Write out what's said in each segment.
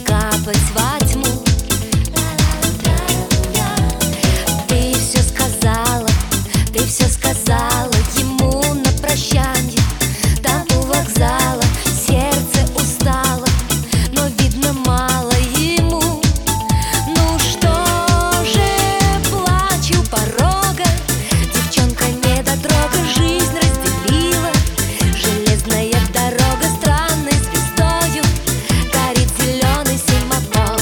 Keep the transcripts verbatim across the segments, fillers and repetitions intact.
капать во тьму. Ты все сказала, ты все сказала ему на прощанье. Там у вокзала сердце устало, но видно мало ему. Ну что же, плачу у порога, девчонка недотрога жизнь разделила. Железная дорога странной звездою горит зеленый семафор.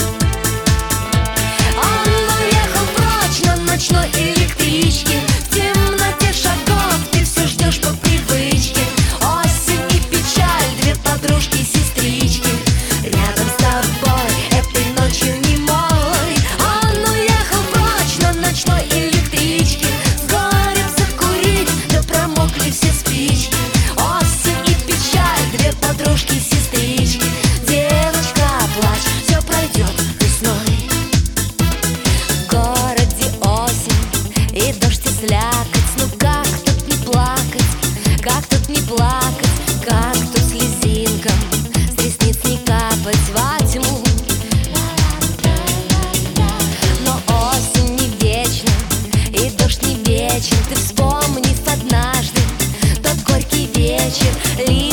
Он уехал прочь на ночной электричке. В темноте шагов ты все ждешь по привычке. Осень и печаль, две подружки-сестрички рядом с тобой этой ночью немой. Он уехал прочь на ночной электричке. С горем закурить, да промокли все спички. Осень и печаль, две подружки-сестрички. Девочка, плачь, все пройдет весной. В городе осень и дождь и слякоть. Ну как тут не плакать, как тут не плакать, как тут слезинкам с ресниц не капать во тьму. Но осень не вечна и дождь не вечен. Ты вспомнив однажды тот горький вечер,